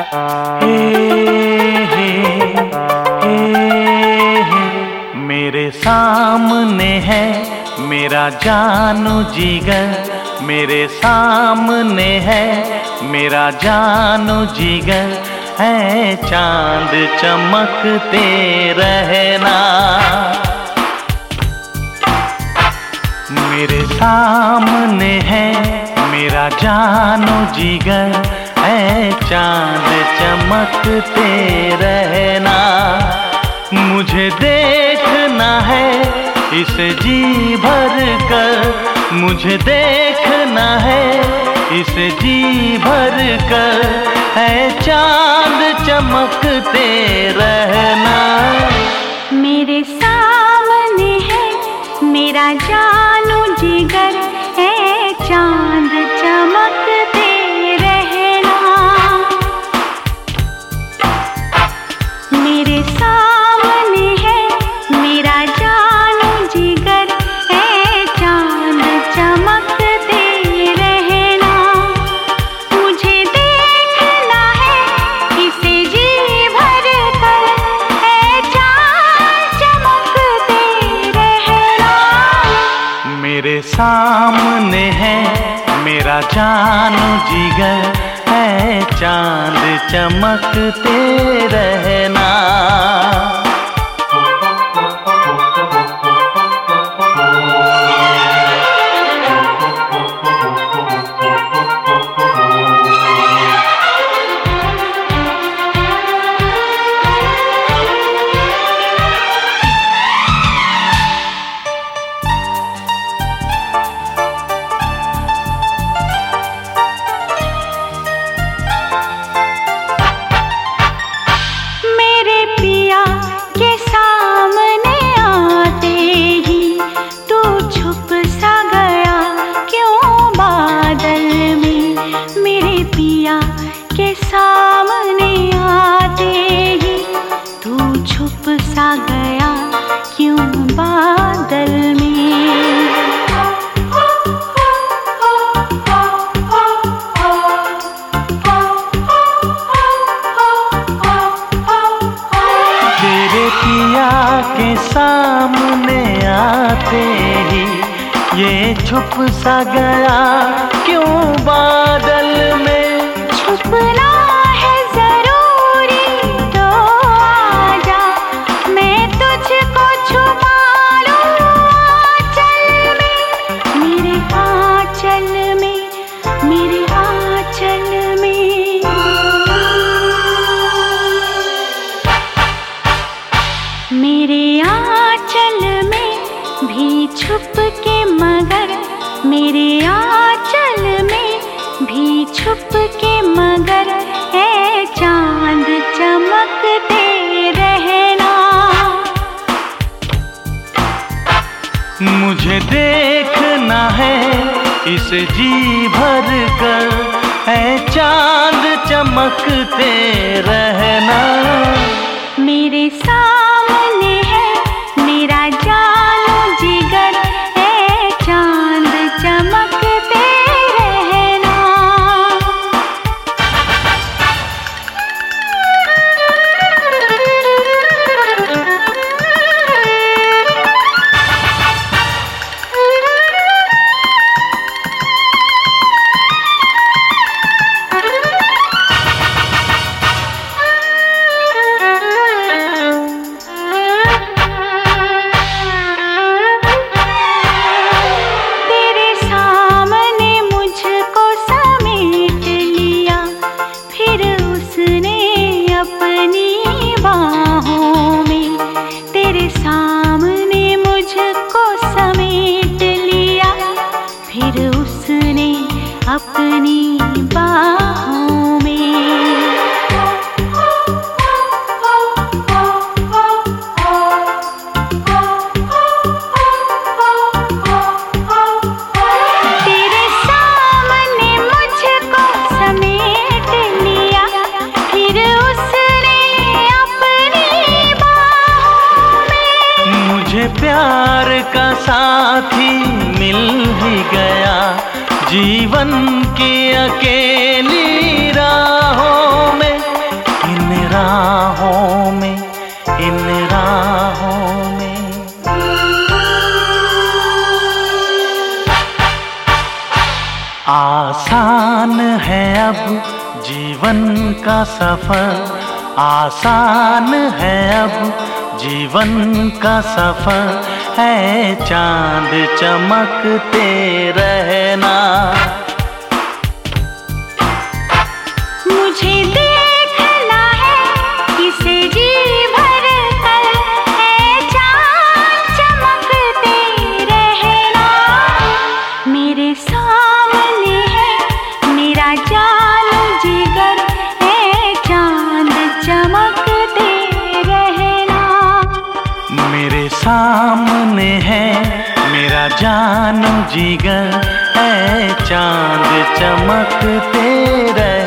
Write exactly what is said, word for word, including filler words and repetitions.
मेरे सामने है मेरा जानू जिगर, मेरे सामने है मेरा जानू जिगर, है चांद चमकते रहना। मेरे सामने है मेरा जानू जिगर, है चांद चमकते रहना। मुझे देखना है इसे जी भर कर, मुझे देखना है इसे जी भर कर, है चांद चमकते रहना। मेरे सामने है मेरा जानू जिगर, है चांद चमकते रहना। मेरे सामने है मेरा जानू जिगर, है चांद चमकते रहना। मुझे देखना है इसे जी भर कर, है चांद चमकते रहना। मेरे सामने है मेरा जानू जिगर, है चांद चमकते रहना। के सामने आते ही तू छुप सा गया क्यों बादल में। तेरे पिया के सामने आते ही ये छुप सा गया क्यों बादल में। छुपना है जरूरी तो आजा, मैं तुझको छुपा लूं आंचल में, मेरे आंचल में, मेरे आंचल में। मेरे आंचल में भी छुप के मगर, मेरे आंचल में भी छुप के मगर, है चांद चमकते रहना। मुझे देखना है इसे जी भर कर, है चांद चमकते रहना। मेरे सामने है मेरा जानू जिगर, है चांद चमकते रहना। अपनी बाहों में तेरे सामने मुझको समेट लिया, फिर उसने अपनी बाहों में। मुझे प्यार का साथी मिल ही गया, जीवन की अकेली राहों में। आसान है अब जीवन का सफर, आसान है अब जीवन का सफर, है चांद चमकते रहना। मुझे देखना है इसे जी भर कर, है चांद चमकते रहना। मेरे सामने है मेरा जानो जिगर, है चांद चमकते रहना। मेरे सामने है मेरा जानो जिगर, है चांद चमकते रहना।